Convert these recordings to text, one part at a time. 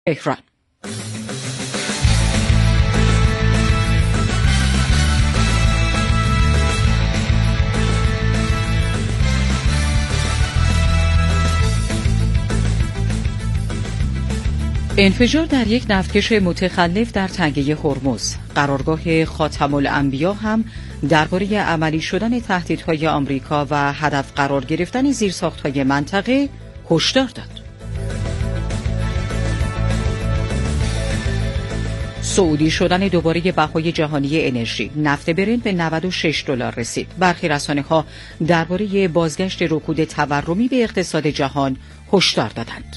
تهران. انفجار در یک نفتکش متخلف در تنگه هرمز. قرارگاه خاتم الانبیا هم درباره عملی شدن تهدیدهای آمریکا و هدف قرار گرفتن زیرساخت‌های منطقه هشدار داد. سعودی شدن دوباره بهای جهانی انرژی. نفت برنت به $96 رسید. برخی رسانه‌ها درباره بازگشت رکود تورمی به اقتصاد جهان هشدار دادند.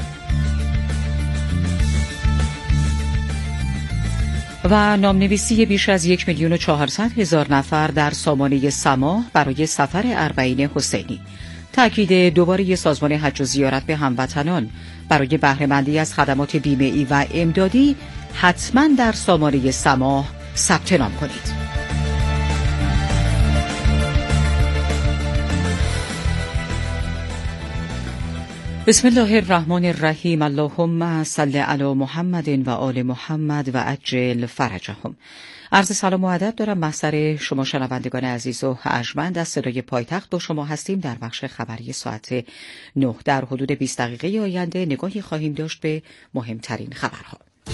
و نامنویسی بیش از 1,400,000 نفر در سامانه سماح برای سفر اربعین حسینی. تأکید دوباره سازمان حج و زیارت به هموطنان برای بهره‌مندی از خدمات بیمه‌ای و امدادی حتما در سامانه سماح ثبت نام کنید. بسم الله الرحمن الرحیم. اللهم صل علی محمد و آل محمد و عجل فرجهم. عرض سلام و ادب دارم محضر شما شنوندگان عزیز و ارجمند. از صدای پایتخت با شما هستیم. در بخش خبری ساعت 9 در حدود 20 دقیقه آینده نگاهی خواهیم داشت به مهمترین خبرها.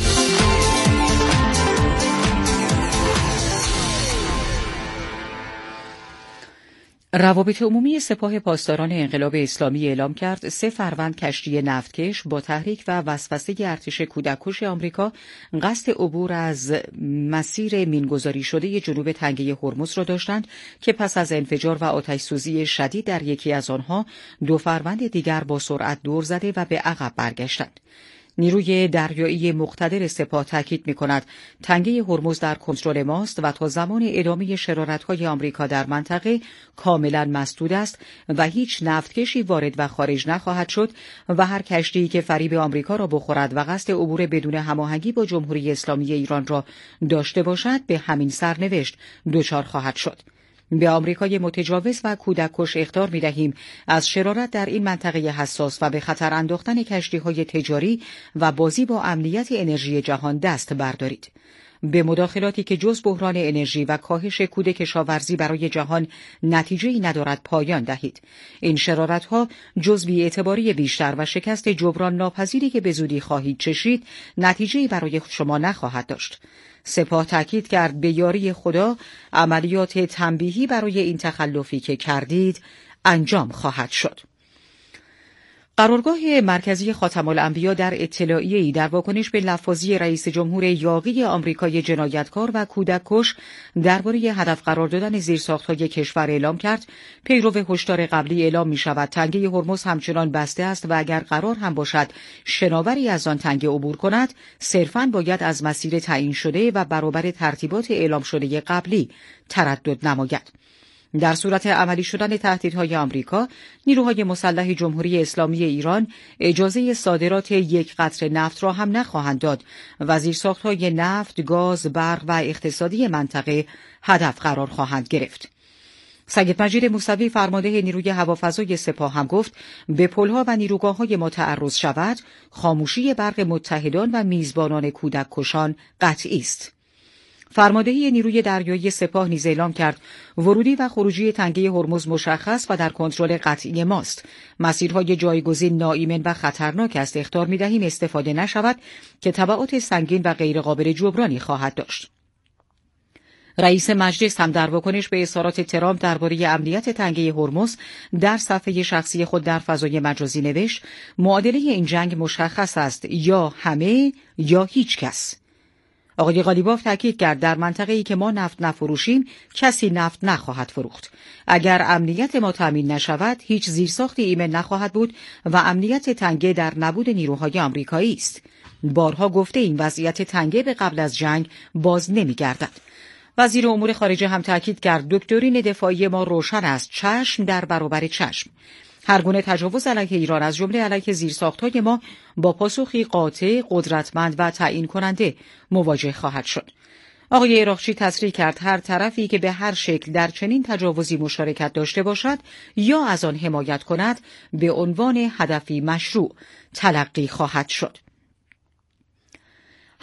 روابط عمومی سپاه پاسداران انقلاب اسلامی اعلام کرد 3 فروند کشتی نفتکش با تحریک و وسوسه ارتش کودککش آمریکا قصد عبور از مسیر مینگذاری شده جنوب تنگه هرمز را داشتند که پس از انفجار و آتش‌سوزی شدید در یکی از آنها 2 فروند دیگر با سرعت دور زده و به عقب برگشتند. نیروی دریایی مقتدر سپاه تاکید می‌کند تنگه هرمز در کنترل ماست و تا زمان ادامه شرارت‌های آمریکا در منطقه کاملا مسدود است و هیچ نفتکشی وارد و خارج نخواهد شد و هر کشتی‌ای که فریب آمریکا را بخورد و قصد عبور بدون هماهنگی با جمهوری اسلامی ایران را داشته باشد به همین سرنوشت دچار خواهد شد. به آمریکای متجاوز و کودککش اخطار می‌دهیم از شرارت در این منطقه حساس و به خطر انداختن کشتی‌های تجاری و بازی با امنیت انرژی جهان دست بردارید. به مداخلاتی که جز بحران انرژی و کاهش کود کشاورزی برای جهان نتیجه‌ای ندارد پایان دهید. این شرارت‌ها جز بی‌اعتباری بیشتر و شکست جبران ناپذیری که به زودی خواهید چشید نتیجه‌ای برای شما نخواهد داشت. سپاه تاکید کرد به یاری خدا عملیات تنبیهی برای این تخلفی که کردید انجام خواهد شد. قرارگاه مرکزی خاتم الانبیا در اطلاعیه‌ای در واکنش به لفاظی رئیس جمهور یاغی آمریکای جنایتکار و کودککش درباره هدف قرار دادن زیرساخت‌های کشور اعلام کرد پیرو هشدار قبلی اعلام می‌شود تنگه هرمز همچنان بسته است و اگر قرار هم باشد شناوری از آن تنگه عبور کند صرفاً باید از مسیر تعیین شده و برابر ترتیبات اعلام شده قبلی تردد نماید. در صورت عملی شدن تهدیدهای آمریکا، نیروهای مسلح جمهوری اسلامی ایران اجازه صادرات 1 قطره نفت را هم نخواهند داد و زیرساخت‌های نفت، گاز، برق و اقتصادی منطقه هدف قرار خواهند گرفت. سید مجید موسوی فرمانده نیروی هوافضای سپاه هم گفت به پل‌ها و نیروگاه‌های ما تعرض شود، خاموشی برق متحدان و میزبانان کودککشان قطعی است. فرمانده نیروی دریایی سپاه نیز اعلام کرد ورودی و خروجی تنگه هرمز مشخص و در کنترل قطعی ماست. مسیرهای جایگزین ناایمن و خطرناک است. اخطار می‌دهیم استفاده نشود که تبعات سنگین و غیرقابل جبرانی خواهد داشت. رئیس مجلس هم در واکنش به اظهارات ترامپ درباره امنیت تنگه هرمز در صفحه شخصی خود در فضای مجازی نوشت معادله این جنگ مشخص است، یا همه یا هیچ کس. آقای قالیباف تاکید کرد در منطقه‌ای که ما نفت نفروشیم کسی نفت نخواهد فروخت. اگر امنیت ما تامین نشود هیچ زیرساختی ایمن نخواهد بود و امنیت تنگه در نبود نیروهای آمریکایی است. بارها گفته این وضعیت تنگه به قبل از جنگ باز نمی‌گردد. وزیر امور خارجه هم تاکید کرد دکترین دفاعی ما روشن است، چشم در برابر چشم. هر گونه تجاوز علیه ایران از جمله علیه زیرساخت‌های ما با پاسخی قاطع، قدرتمند و تعیین کننده مواجه خواهد شد. آقای عراقچی تصریح کرد هر طرفی که به هر شکل در چنین تجاوزی مشارکت داشته باشد یا از آن حمایت کند به عنوان هدفی مشروع تلقی خواهد شد.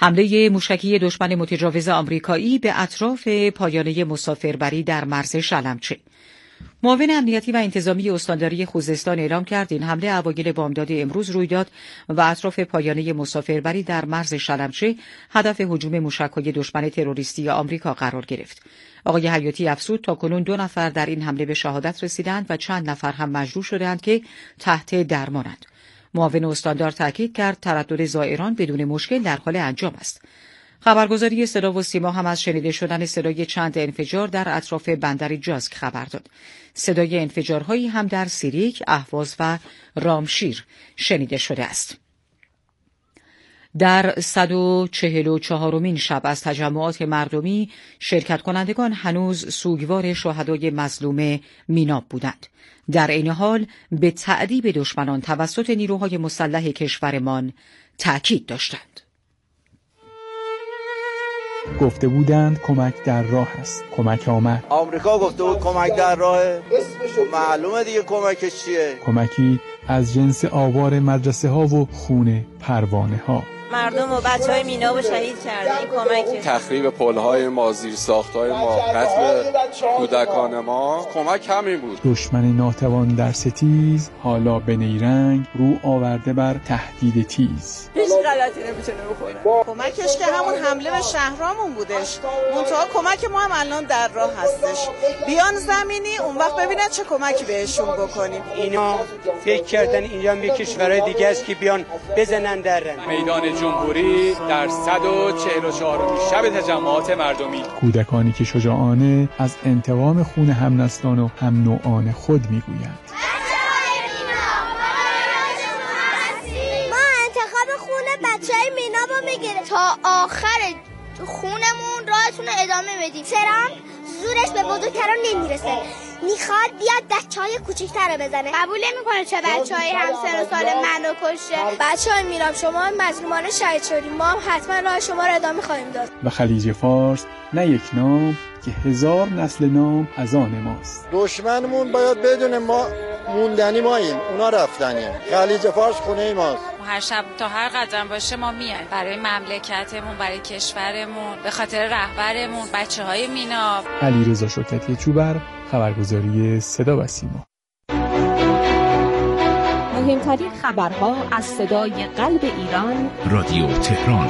حمله موشکی دشمن متجاوز آمریکایی به اطراف پایانه مسافربری در مرز شلمچه. معاون امنیتی و انتظامی استانداری خوزستان اعلام کرد این حمله اوایل بامداد امروز روی داد و اطراف پایانه مسافربری در مرز شلمچه هدف هجوم موشک‌های دشمن تروریستی آمریکا قرار گرفت. آقای حیاتی افزود تاکنون 2 نفر در این حمله به شهادت رسیدند و چند نفر هم مجروح شدند که تحت درمانند. معاون استاندار تاکید کرد تردد زائران بدون مشکل در حال انجام است. خبرگزاری صدا و سیما هم از شنیده شدن صدای چند انفجار در اطراف بندر جاسک خبر داد. صدای انفجارهایی هم در سیریک، اهواز و رامشیر شنیده شده است. در 144مین شب از تجمعات مردمی شرکت کنندگان هنوز سوگوار شهدای مظلوم میناب بودند. در این حال به تعذیب دشمنان توسط نیروهای مسلح کشورمان تأکید داشتند. گفته بودند کمک در راه است. کمک آمد. آمریکا گفته بود کمک در راهه. معلومه دیگه کمکش چیه. کمکی از جنس آوار مدرسه ها و خون پروانه ها. مردم و بچهای مینا رو شهید کردن. این کمکه. تخریب پل‌های ما، زیرساخت‌های ما، قتل کودکان ما، کمک همین بود. دشمن ناتوان در ستیز حالا به نیرنگ رو آورده بر تهدید تیز. هیچ غلطی نمیتونه بکنه. کمکش که همون حمله به شهرامون بودش. منتها کمک ما هم الان در راه هستش. بیان زمینی اون وقت ببینن چه کمکی بهشون بکنیم. اینا فکر کردن اینجا یک کشورهای دیگه است که بیان بزنن در میدان جمهوری در 144 شب تجمعات مردمی. کودکانی که شجاعانه از انتقام خون همنسلان و هم نوعان خود میگویند. ما انتخاب خون بچهای مینا رو میگیریم تا آخر خونمون راهتون رو ادامه بدیم. ترامپ زورش به بزرگتران نمیرسه، میخواد بیاد بچهای کوچیک‌تر رو بزنه. قبول نمی‌کنه چه بچه‌ای همسن و سال منو کشه. بچه‌های میراب شما مظلومانه شهید شدیم، ما هم حتما راه شما رو ادامه خواهیم داد. و خلیج فارس نه یک نام که 1000 نسل نام از آن ماست. دشمنمون باید بدونه ما موندنی ماییم، اونا رفتنی. خلیج فارس خونه ماست. هر شب تا هر قدم باشه ما میایم برای مملکتمون، برای کشورمون، به خاطر رهبرمون، بچه‌های مینا. علیرضا شوکتی چوبر، خبرگزاری صدا و سیما. مهمترین خبرها از صدای قلب ایران، رادیو تهران.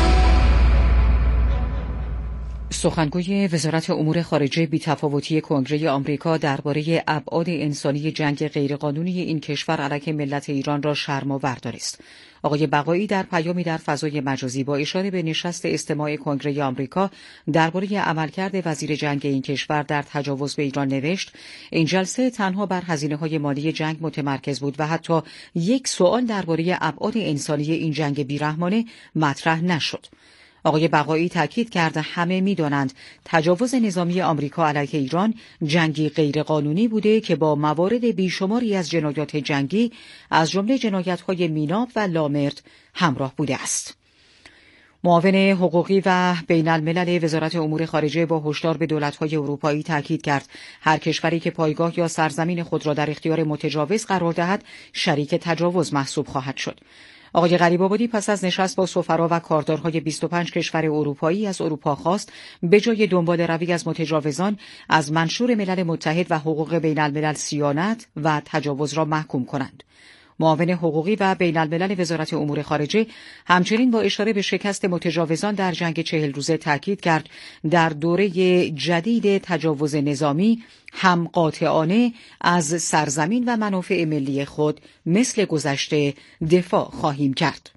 سخنگوی وزارت امور خارجه بی‌تفاوتی کنگره آمریکا درباره ابعاد انسانی جنگ غیرقانونی این کشور علیه ملت ایران را شرم‌آور دانست. آقای بقایی در پیامی در فضای مجازی با اشاره به نشست استماع کنگره آمریکا درباره عملکرد وزیر جنگ این کشور در تجاوز به ایران نوشت: این جلسه تنها بر هزینه‌های مالی جنگ متمرکز بود و حتی یک سوال درباره ابعاد انسانی این جنگ بیرحمانه مطرح نشد. آقای بقایی تاکید کرد همه می‌دانند تجاوز نظامی آمریکا علیه ایران جنگی غیرقانونی بوده که با موارد بیشماری از جنایات جنگی از جمله جنایت‌های میناب و لامرد همراه بوده است. معاون حقوقی و بین الملل وزارت امور خارجه با هشدار به دولت‌های اروپایی تاکید کرد هر کشوری که پایگاه یا سرزمین خود را در اختیار متجاوز قرار دهد شریک تجاوز محسوب خواهد شد. آقای غریب‌آبادی پس از نشست با سفرا و کاردارهای 25 کشور اروپایی از اروپا خواست به جای دنبال روی از متجاوزان از منشور ملل متحد و حقوق بین الملل صیانت و تجاوز را محکوم کنند. معاون حقوقی و بین الملل وزارت امور خارجه همچنین با اشاره به شکست متجاوزان در جنگ 40 روزه تاکید کرد در دوره جدید تجاوز نظامی هم قاطعانه از سرزمین و منافع ملی خود مثل گذشته دفاع خواهیم کرد.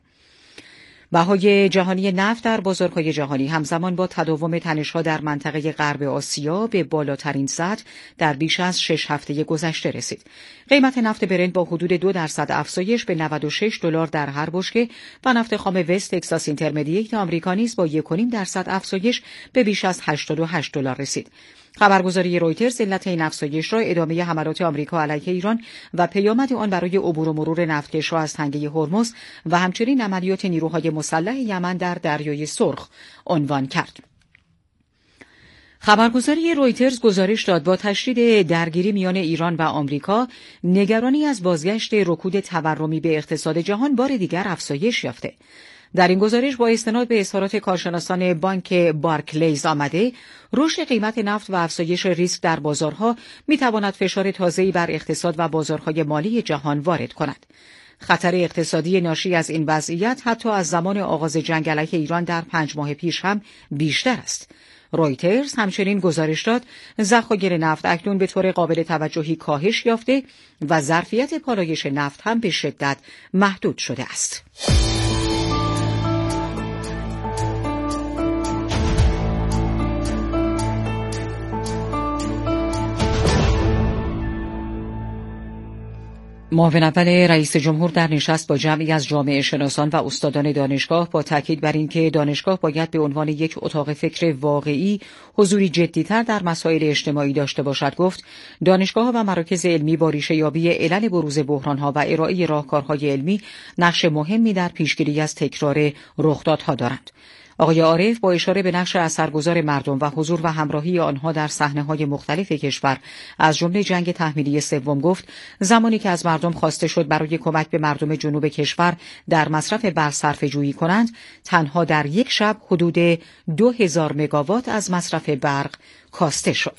بهای جهانی نفت در بازارهای جهانی همزمان با تداوم تنش‌ها در منطقه غرب آسیا به بالاترین سطح در بیش از 6 هفته گذشته رسید. قیمت نفت برنت با حدود 2% افزایش به $96 در هر بشکه و نفت خام وست تگزاس اینترمدییت آمریکا نیز با 1.5% افزایش به بیش از $88 رسید. خبرگزاری رویترز علت این افزایش را ادامه حملات آمریکا علیه ایران و پیامد آن برای عبور و مرور نفتکش‌ها از تنگه هرمز و همچنین عملیات نیروهای مسلح یمن در دریای سرخ عنوان کرد. خبرگزاری رویترز گزارش داد با تشدید درگیری میان ایران و آمریکا، نگرانی از بازگشت رکود تورمی به اقتصاد جهان بار دیگر افزایش یافته. در این گزارش با استناد به اظهارات کارشناسان بانک بارکلیز آمده رشد قیمت نفت و افزایش ریسک در بازارها میتواند فشار تازه‌ای بر اقتصاد و بازارهای مالی جهان وارد کند. خطر اقتصادی ناشی از این وضعیت حتی از زمان آغاز جنگ علیه ایران در 5 ماه پیش هم بیشتر است. رویترز همچنین گزارش داد ذخایر نفت اکنون به طور قابل توجهی کاهش یافته و ظرفیت پالایش نفت هم به شدت محدود شده است. معاون اول رئیس جمهور در نشست با جمعی از جامعه شناسان و استادان دانشگاه با تاکید بر اینکه دانشگاه باید به عنوان یک اتاق فکر واقعی حضوری جدی‌تر در مسائل اجتماعی داشته باشد گفت دانشگاه‌ها و مراکز علمی با ریشه‌یابی علل بروز بحران‌ها و ارائه راهکارهای علمی نقش مهمی در پیشگیری از تکرار رخدادها دارند. آقای عارف با اشاره به نقش اثرگذار مردم و حضور و همراهی آنها در صحنه‌های مختلف کشور از جمله جنگ تحمیلی سوم گفت زمانی که از مردم خواسته شد برای کمک به مردم جنوب کشور در مصرف برق صرفه‌جویی کنند تنها در یک شب حدود 2000 مگاوات از مصرف برق کاسته شد.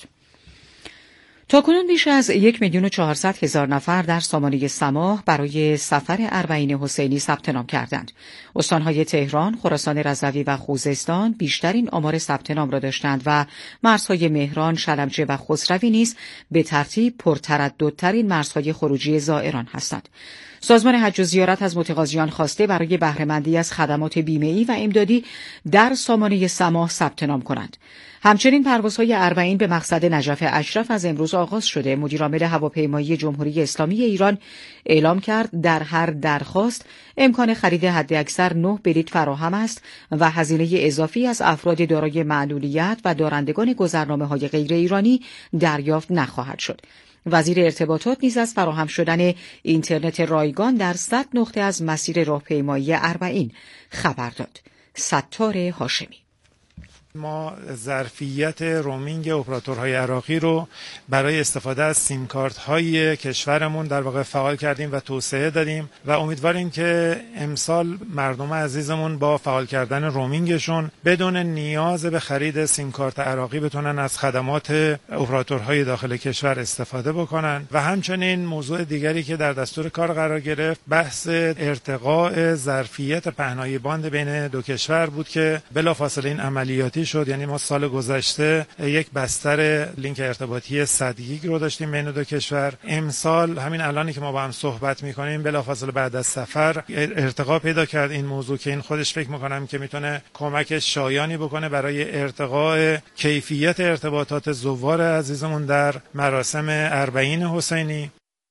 تاکنون بیش از 1,400,000 نفر در سامانه سماح برای سفر اربعین حسینی ثبت نام کردند. استانهای تهران، خراسان رضوی و خوزستان بیشترین آمار ثبت نام را داشتند و مرزهای مهران، شلمچه و خسروی نیز به ترتیب پرترددترین مرزهای خروجی زائران هستند. سازمان حج و زیارت از متقاضیان خواسته برای بهره‌مندی از خدمات بیمه‌ای و امدادی در سامانه سماح ثبت نام کنند. همچنین پروازهای اربعین به مقصد نجف اشرف از امروز آغاز شده. مدیرعامل هواپیمایی جمهوری اسلامی ایران اعلام کرد در هر درخواست امکان خرید حداکثر 9 بلیط فراهم است و هزینه اضافی از افراد دارای معلولیت و دارندگان گذرنامه‌های غیر ایرانی دریافت نخواهد شد. وزیر ارتباطات نیز از فراهم شدن اینترنت رایگان در 100 نقطه از مسیر راهپیمایی اربعین خبر داد. ستار هاشمی. ما ظرفیت رومینگ اپراتورهای عراقی رو برای استفاده از سیم کارت های کشورمون در واقع فعال کردیم و توسعه دادیم و امیدواریم که امسال مردم عزیزمون با فعال کردن رومینگشون بدون نیاز به خرید سیم کارت عراقی بتونن از خدمات اپراتورهای داخل کشور استفاده بکنن. و همچنین موضوع دیگری که در دستور کار قرار گرفت بحث ارتقاء ظرفیت پهنای باند بین دو کشور بود که بلافاصله این عملیاتی شد. یعنی ما سال گذشته یک بستر لینک ارتباطی 100 گیگ رو داشتیم بین دو کشور. امسال همین الانی که ما با هم صحبت می‌کنیم بلافاصله بعد از سفر ارتقا پیدا کرد این موضوع که این خودش فکر می‌کنم که میتونه کمک شایانی بکنه برای ارتقاء کیفیت ارتباطات زوار عزیزمون در مراسم اربعین حسینی.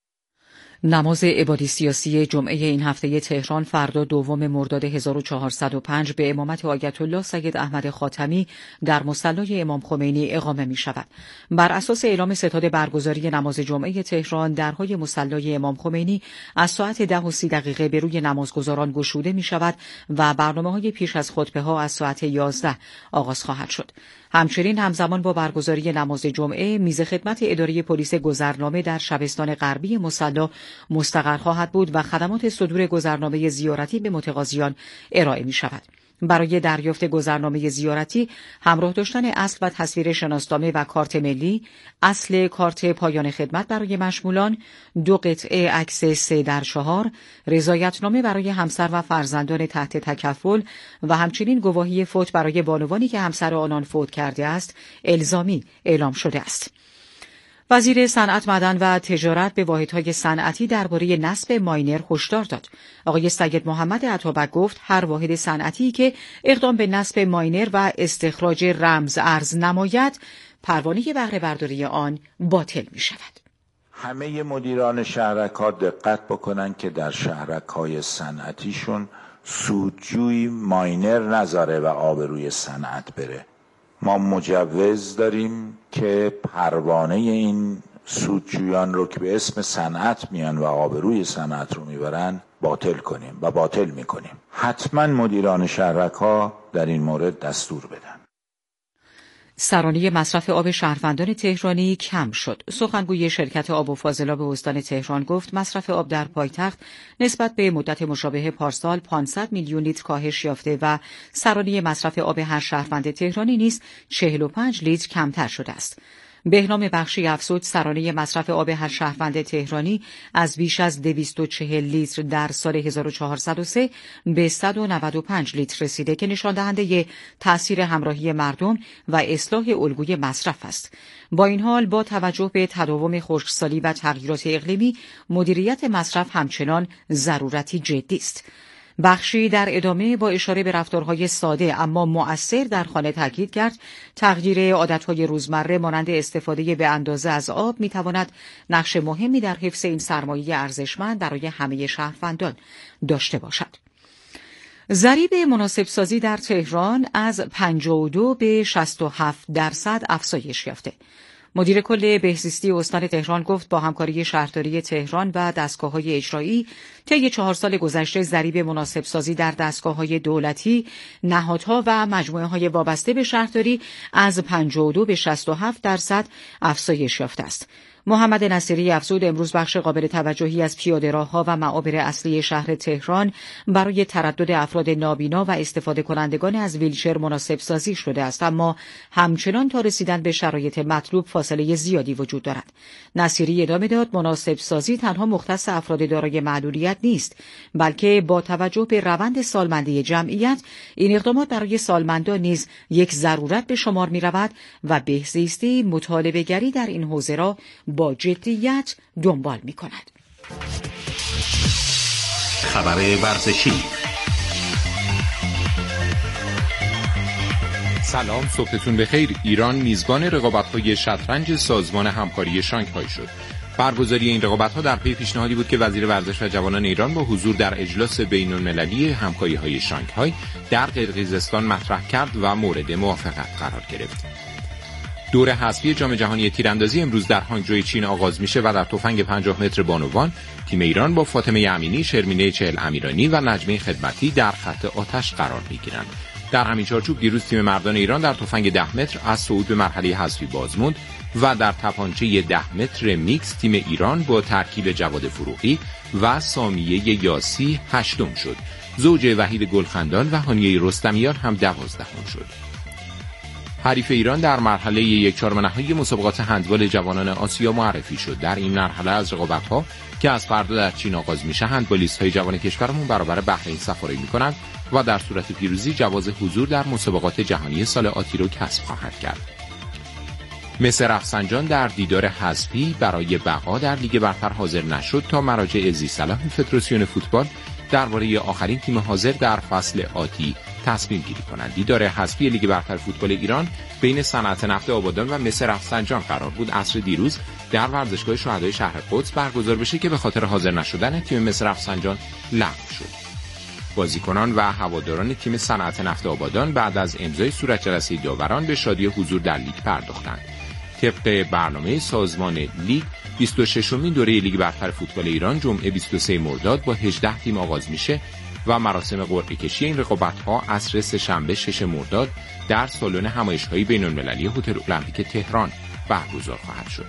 نماز عبادی سیاسی جمعه این هفته تهران فردا 2 مرداد 1405 به امامت آیت الله سید احمد خاتمی در مصلی امام خمینی اقامه می شود. بر اساس اعلام ستاد برگزاری نماز جمعه تهران درهای مصلی امام خمینی از ساعت 10:30 به روی نمازگزاران گشوده می شود و برنامه‌های پیش از خطبه ها از ساعت 11 آغاز خواهد شد. همچنین همزمان با برگزاری نماز جمعه میز خدمت اداره پلیس گذرنامه در شبستان غربی مصلی مستقر خواهد بود و خدمات صدور گذرنامه زیارتی به متقاضیان ارائه می شود. برای دریافت گذرنامه زیارتی همراه داشتن اصل و تصویر شناسنامه و کارت ملی، اصل کارت پایان خدمت برای مشمولان، 2 قطعه عکس 3/4، رضایتنامه برای همسر و فرزندان تحت تکفل و همچنین گواهی فوت برای بانوانی که همسر آنان فوت کرده است الزامی اعلام شده است. وزیر صنعت، معدن و تجارت به واحدهای صنعتی درباره نصب ماینر هشدار داد. آقای سید محمد عطابک گفت هر واحد صنعتی که اقدام به نصب ماینر و استخراج رمز ارز نماید، پروانه بهره برداری آن باطل می شود. همه مدیران شهرک‌ها دقت بکنن که در شهرک‌های صنعتیشون سودجوی ماینر نذاره و آبروی صنعت بره. ما مجوز داریم که پروانه این سودجویان رو که به اسم صنعت میان و آبروی صنعت رو میبرن باطل کنیم و باطل میکنیم. حتما مدیران شهرک‌ها در این مورد دستور بدن. سرانه مصرف آب شهروندان تهرانی کم شد. سخنگوی شرکت آب و فاضلاب استان تهران گفت مصرف آب در پایتخت نسبت به مدت مشابه پارسال 500 میلیون لیتر کاهش یافته و سرانه مصرف آب هر شهروند تهرانی نیز 45 لیتر کمتر شده است. بهنام بخشی افزود سرانه مصرف آب هر شهروند تهرانی از بیش از 240 لیتر در سال 1403 به 195 لیتر رسیده که نشان دهنده تأثیر همراهی مردم و اصلاح الگوی مصرف است. با این حال با توجه به تداوم خشکسالی و تغییرات اقلیمی مدیریت مصرف همچنان ضرورتی جدی است. بخشی در ادامه با اشاره به رفتارهای ساده اما مؤثر در خانه تاکید کرد تغییر عادتهای روزمره مانند استفاده به اندازه از آب میتواند نقش مهمی در حفظ این سرمایه ارزشمند برای همه شهروندان داشته باشد. ضریب مناسب سازی در تهران از 52 به 67% افزایش یافته. مدیر کل بهزیستی استان تهران گفت با همکاری شهرداری تهران و دستگاه‌های اجرایی طی 4 سال گذشته ضریب مناسب سازی در دستگاه‌های دولتی، نهادها و مجموعه‌های وابسته به شهرداری از 52 به 67% افزایش یافته است. محمد نصیری افزود امروز بخش قابل توجهی از پیاده‌راه‌ها و معابر اصلی شهر تهران برای تردد افراد نابینا و استفاده کنندگان از ویلچر مناسب سازی شده است، اما همچنان تا رسیدن به شرایط مطلوب فاصله زیادی وجود دارد. نصیری ادامه داد مناسب سازی تنها مختص افراد دارای معلولیت نیست، بلکه با توجه به روند سالمندی جمعیت این اقدامات برای سالمندان نیز یک ضرورت به شمار می‌رود و بهزیستی مطالبه‌گری در این حوزه را با جدیت دنبال می کند. خبر ورزشی. سلام، صبحتون بخیر. ایران میزبان رقابت‌های شطرنج سازمان همکاری شانگهای شد. برگزاری این رقابت‌ها در پی پیشنهادی بود که وزیر ورزش و جوانان ایران با حضور در اجلاس بین‌المللی همکاری‌های شانگهای در قرقیزستان مطرح کرد و مورد موافقت قرار گرفت. دور حذفی جام جهانی تیراندازی امروز در هانگجوی چین آغاز میشه و در تفنگ 50 متر بانوان تیم ایران با فاطمه امینی، شرمینه چهل امیرانی و نجمه خدمتی در خط آتش قرار میگیرند. در همین چارچوب دیروز تیم مردان ایران در تفنگ 10 متر از صعود به مرحله حذفی بازموند و در تپانچه 10 متر میکس تیم ایران با ترکیب جواد فروغی و سامیه یاسی هشتم شد. زوج وحید گلخندان و هانیه رستمیان هم 12ام شد. حریف ایران در مرحله 1/4 نهایی مسابقات هندبال جوانان آسیا معرفی شد. در این مرحله از رقابت‌ها که از فردا در چین آغاز میشه، هندبالیست‌های جوان کشورمون برابر بحرین سفاری می‌کنند و در صورت پیروزی جواز حضور در مسابقات جهانی سال آتی رو کسب خواهد کرد. مصر رفسنجان در دیدار حذفی برای بقا در لیگ برتر حاضر نشد تا مراجع زیصلاح فدراسیون فوتبال درباره آخرین تیم حاضر در فصل آتی تصمیم گیری کنند. دیدار حذفی لیگ برتر فوتبال ایران بین صنعت نفت آبادان و مصر رفسنجان قرار بود عصر دیروز در ورزشگاه شهدای شهر قدس برگزار بشه که به خاطر حاضر نشدن تیم مصر رفسنجان لغو شد. بازیکنان و هواداران تیم صنعت نفت آبادان بعد از امضای صورت جلسه داوران به شادی حضور در لیگ پرداختند. طبق برنامه سازمان لیگ 26مین دوره لیگ برتر فوتبال ایران جمعه 23 مرداد با 18 تیم آغاز میشه و مراسم قرعه کشی این رقابت‌ها عصر سه‌شنبه 6 مرداد در سالن همایش‌های بین‌المللی هتل المپیک تهران برگزار خواهد شد.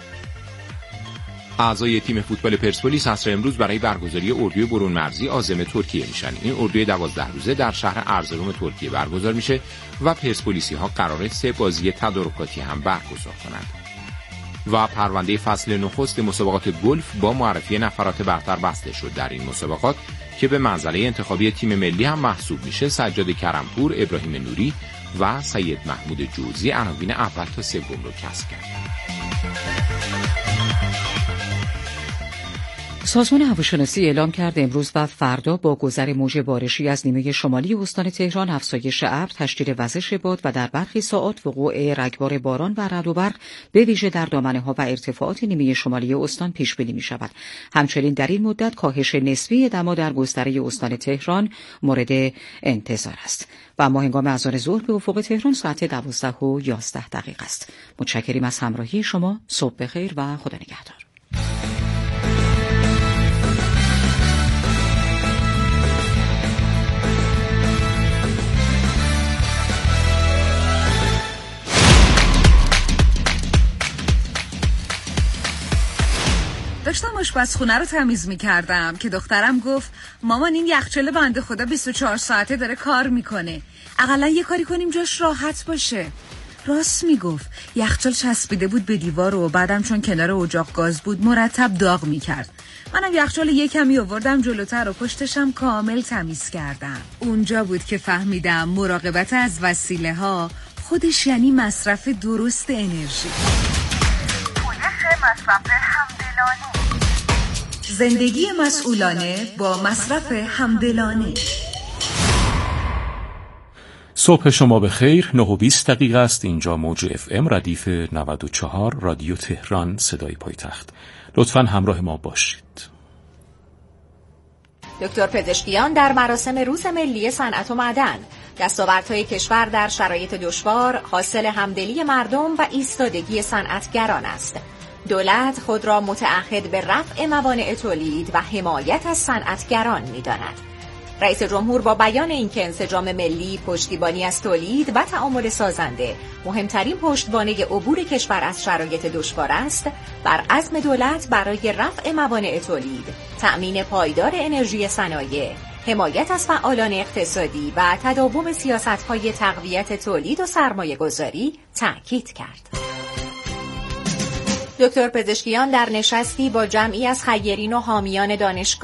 اعضای تیم فوتبال پرسپولیس عصر امروز برای برگزاری اردوی برون مرزی عازم ترکیه میشن. این اردوی 12 روزه در شهر ارزروم ترکیه برگزار میشه و پرسپولیسی‌ها قراره 3 بازی تدارکاتی هم برگزار کنند. و پرونده فصل نخست مسابقات گلف با معرفی نفرات برتر بسته شد. در این مسابقات که به منزله انتخابی تیم ملی هم محسوب میشه، سجاد کرمپور، ابراهیم نوری و سید محمود جوزی عناوین اول تا سوم رو کسب کردند. سازمان هواشناسی اعلام کرد امروز و فردا با گذر موج بارشی از نیمه شمالی استان تهران افزایش ابر، تشدید وزش باد و در برخی ساعات وقوع رگبار باران و رعد و برق به ویژه در دامنه‌ها و ارتفاعات نیمه شمالی استان پیش بینی می‌شود. همچنین در این مدت کاهش نسبی دما در گستره استان تهران مورد انتظار است. و اما هنگام اذان ظهر به افق تهران ساعت 12:11 است. متشکریم از همراهی شما. صبح بخیر و خدا نگهدار. داشتم آشپزخونه رو تمیز می‌کردم که دخترم گفت مامان این یخچال بنده خدا 24 ساعته داره کار میکنه، اقلا یه کاری کنیم جاش راحت باشه. راست میگفت. یخچال چسبیده بود به دیوار و بعدم چون کنار اجاق گاز بود مرتب داغ میکرد. منم یخچال یه کمی آوردم جلوتر و پشتشم کامل تمیز کردم. اونجا بود که فهمیدم مراقبت از وسیله ها خودش یعنی مصرف درست انرژی. مصرف همدلانه. زندگی مسئولانه با مصرف همدلانه. صبح شما بخیر. 9:20 است. اینجا موج FM ردیف 94 رادیو تهران صدای پایتخت. لطفاً همراه ما باشید. دکتر پزشکیان در مراسم روز ملی صنعت و معدن. دستاوردهای کشور در شرایط دشوار حاصل همدلی مردم و ایستادگی صنعتگران است. دولت خود را متعهد به رفع موانع تولید و حمایت از صنعتگران می‌داند. رئیس جمهور با بیان اینکه انسجام ملی، پشتیبانی از تولید و تعامل سازنده مهمترین پشتوانه عبور کشور از شرایط دشوار است، بر عزم دولت برای رفع موانع تولید، تأمین پایدار انرژی صنایع، حمایت از فعالان اقتصادی و تداوم سیاست‌های تقویت تولید و سرمایه‌گذاری تأکید کرد. دکتر پزشکیان در نشستی با جمعی از خیرین و حامیان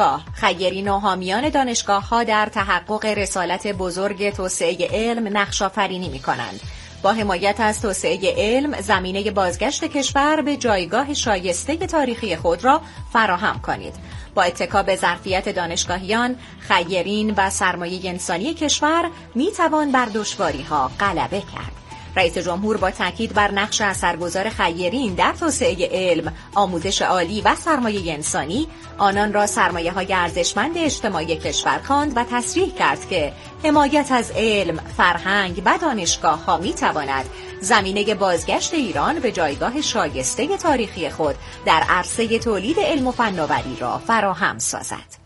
دانشگاه‌ها در تحقق رسالت بزرگ توسعه علم نقش آفرینی می‌کنند. با حمایت از توسعه علم زمینه بازگشت کشور به جایگاه شایسته تاریخی خود را فراهم کنید. با اتکا به ظرفیت دانشگاهیان، خیرین و سرمایه انسانی کشور می‌توان بر دشواری‌ها غلبه کرد. رئیس جمهور با تاکید بر نقش اثرگذار خیرین در توسعه علم، آموزش عالی و سرمایه انسانی، آنان را سرمایه‌های ارزشمند اجتماعی کشور خواند و تصریح کرد که حمایت از علم، فرهنگ و دانشگاه‌ها می‌تواند زمینه بازگشت ایران به جایگاه شایسته تاریخی خود در عرصه تولید علم و فناوری را فراهم سازد.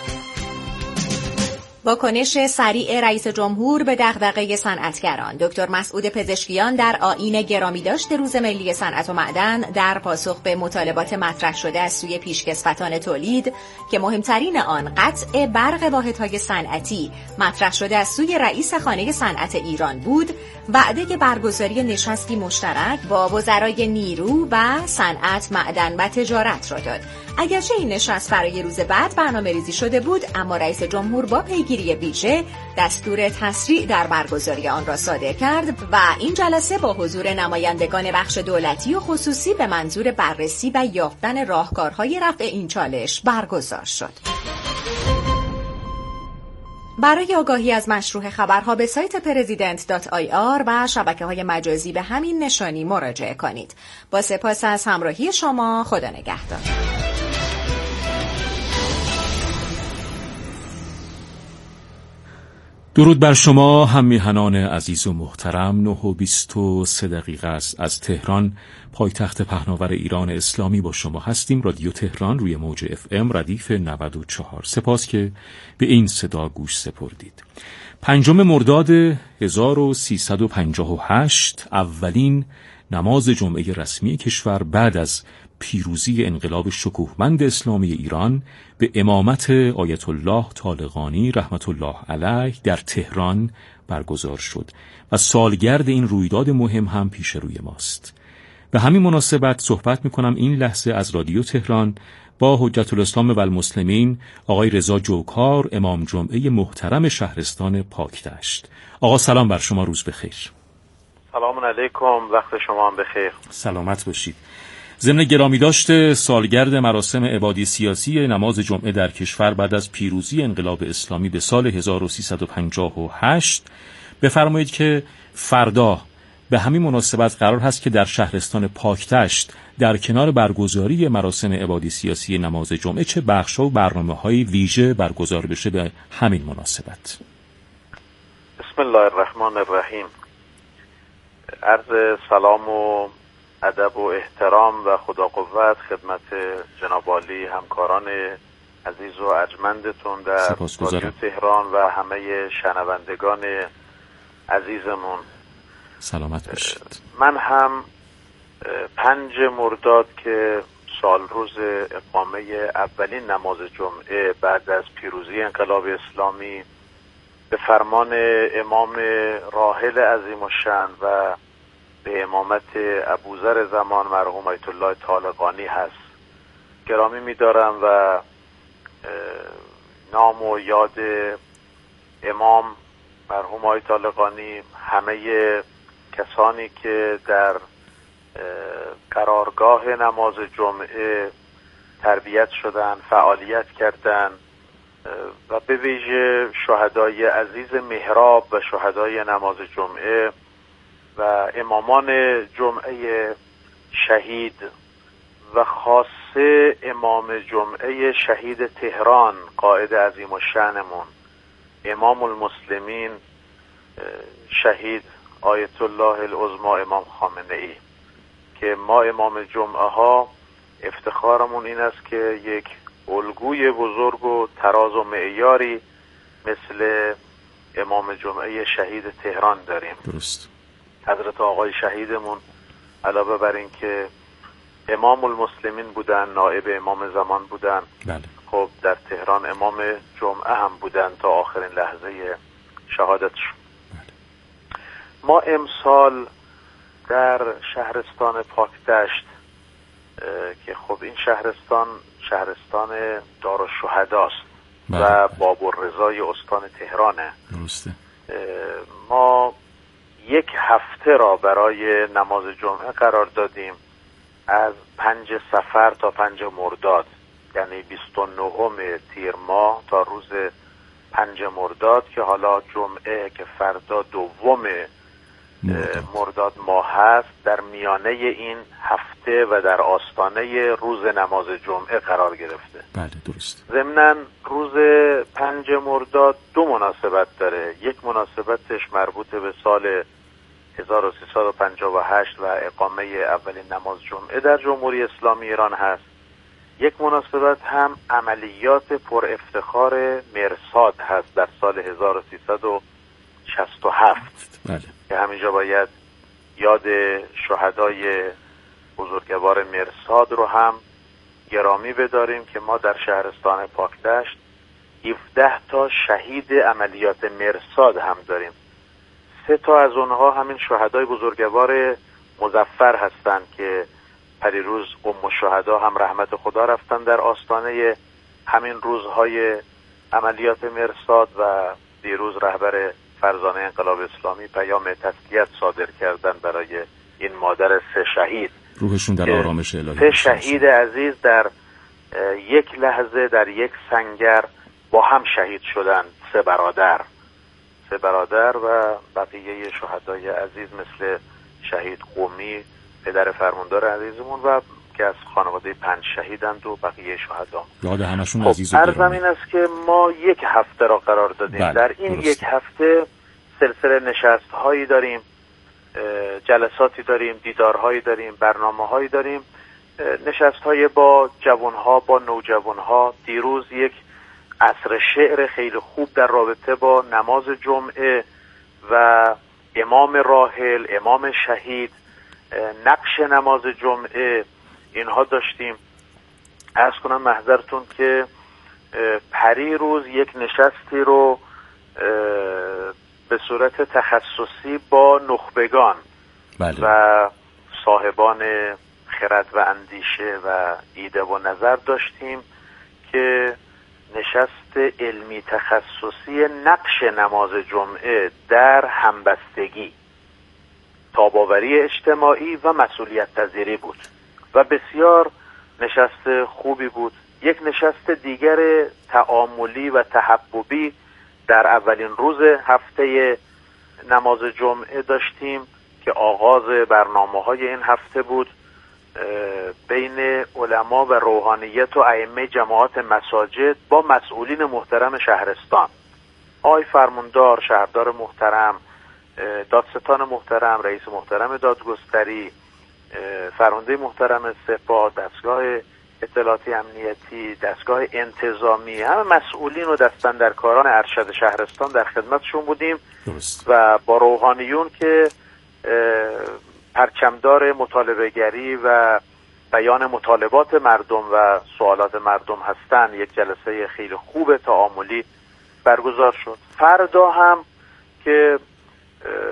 واکنش سریع رئیس جمهور به دغدغه صنعتگران. دکتر مسعود پزشکیان در آیین گرامیداشت روز ملی صنعت و معدن در پاسخ به مطالبات مطرح شده از سوی پیشکسوتان تولید که مهمترین آن قطع برق واحدهای صنعتی مطرح شده از سوی رئیس خانه صنعت ایران بود، وعده برگزاری نشستی مشترک با وزرای نیرو و صنعت، معدن و تجارت را داد. اگرچه این نشست برای روز بعد برنامه‌ریزی شده بود، اما رئیس جمهور با پیگیری ویژه دستور تسریع در برگزاری آن را صادر کرد و این جلسه با حضور نمایندگان بخش دولتی و خصوصی به منظور بررسی و یافتن راهکارهای رفع این چالش برگزار شد. برای آگاهی از مشروع خبرها به سایت president.ir و شبکه‌های مجازی به همین نشانی مراجعه کنید. با سپاس از همراهی شما، خدا نگهدار. درود بر شما هم میهنان عزیز و محترم. 9:23 است از تهران، پایتخت پهناور ایران اسلامی با شما هستیم. رادیو تهران روی موج FM ردیف 94. سپاس که به این صدا گوش سپردید. 5 مرداد 1358 اولین نماز جمعه رسمی کشور بعد از پیروزی انقلاب شکوهمند اسلامی ایران به امامت آیت الله طالقانی رحمت الله علیه در تهران برگزار شد و سالگرد این رویداد مهم هم پیش روی ماست. به همین مناسبت صحبت میکنم این لحظه از رادیو تهران با حجت الاسلام و المسلمین آقای رضا جوکار، امام جمعه محترم شهرستان پاکدشت. آقا سلام بر شما، روز بخیر. سلام علیکم، وقت شما هم بخیر. سلامت باشید. ضمن گرامی داشته سالگرد مراسم عبادی سیاسی نماز جمعه در کشور بعد از پیروزی انقلاب اسلامی به سال 1358 بفرمایید که فردا به همین مناسبت قرار هست که در شهرستان پاکدشت در کنار برگزاری مراسم عبادی سیاسی نماز جمعه چه بخش‌ها و برنامه‌های ویژه برگزار بشه به همین مناسبت. بسم الله الرحمن الرحیم. عرض سلام و ادب و احترام و خدا قوت خدمت جناب عالی همکاران عزیز و ارجمندتون در رادیو تهران و همه شنوندگان عزیزمون. سلامت باشید. من هم 5 مرداد که سال روز اقامه اولین نماز جمعه بعد از پیروزی انقلاب اسلامی به فرمان امام راحل عظیم الشأن و به امامت ابوذر زمان مرحوم آیت الله طالقانی هست. گرامی می‌دارم و نام و یاد امام مرحوم آیت طالقانی، همه کسانی که در قرارگاه نماز جمعه تربیت شدن، فعالیت کردن و به ویژه شهدای عزیز محراب و شهدای نماز جمعه و امامان جمعه شهید و خاصه امام جمعه شهید تهران قائد عظیم الشأنمون امام المسلمین شهید آیت الله العظمی امام خامنه‌ای، که ما امام جمعه ها افتخارمون این است که یک الگوی بزرگ و تراز و معیاری مثل امام جمعه شهید تهران داریم. درست. حضرت آقای شهیدمون علاوه بر این که امام المسلمین بودن، نائب امام زمان بودن، بله. خب در تهران امام جمعه هم بودن تا آخرین لحظه شهادتشون. بله. ما امسال در شهرستان پاکدشت که خب این شهرستان دارالشهداست و بابالرضای استان تهرانه. درسته. ما یک هفته را برای نماز جمعه قرار دادیم، از 5 صفر تا 5 مرداد، یعنی 29 تیر ماه تا روز 5 مرداد که حالا جمعه که فردا 2 مرداد ماه هست در میانه این هفته و در آستانه روز نماز جمعه قرار گرفته. بله درست. ضمناً روز 5 مرداد 2 مناسبت داره. یک مناسبتش مربوط به سال 1358 و اقامه اولین نماز جمعه در جمهوری اسلامی ایران هست. یک مناسبت هم عملیات پر افتخار مرصاد هست در سال 1367. بله. که همینجا باید یاد شهدای بزرگوار مرصاد رو هم گرامی بداریم که ما در شهرستان پاکدشت 17 تا شهید عملیات مرصاد هم داریم. 3 تا از اونها همین شهدای بزرگوار مظفر هستند که پریروز ام الشهدا هم رحمت خدا رفتن در آستانه همین روزهای عملیات مرصاد و دیروز رهبر فرزانه انقلاب اسلامی پیام تسلیت صادر کردن برای این مادر 3 شهید. روحشون در آرامش الهی. 3 شهید عزیز در یک لحظه در یک سنگر با هم شهید شدند. 3 برادر و بقیه شهدای عزیز مثل شهید قومی پدر فرماندار عزیزمون و که از خانواده 5 شهیدند و بقیه شهدا. یاد همشون عزیز و عرضم این است که ما یک هفته را قرار دادیم. بله. در این درست. یک هفته سلسله نشست هایی داریم، جلساتی داریم، دیدارهایی داریم، برنامه هایی داریم، نشست های با جوانها، با نوجوانها. دیروز یک عصر شعر خیلی خوب در رابطه با نماز جمعه و امام راحل، امام شهید، نقش نماز جمعه اینها داشتیم. عرض کنم محضرتون که پریروز یک نشستی رو به صورت تخصصی با نخبگان بله. و صاحبان خرد و اندیشه و ایده و نظر داشتیم که نشست علمی تخصصی نقش نماز جمعه در همبستگی، تاب‌آوری اجتماعی و مسئولیت پذیری بود و بسیار نشست خوبی بود. یک نشست دیگر تعاملی و تحببی در اولین روز هفته نماز جمعه داشتیم که آغاز برنامه‌های این هفته بود بین علما و روحانیت و ائمه جماعات مساجد با مسئولین محترم شهرستان، آقای فرماندار، شهردار محترم، دادستان محترم، رئیس محترم دادگستری، فرمانده محترم سپاه، دستگاه اطلاعاتی امنیتی، دستگاه انتظامی، همه مسئولین و دستاندرکاران ارشد شهرستان در خدمتشون بودیم. درست. و با روحانیون که پرچمدار مطالبه‌گری و بیان مطالبات مردم و سوالات مردم هستن، یک جلسه خیلی خوب تعاملی برگزار شد. فردا هم که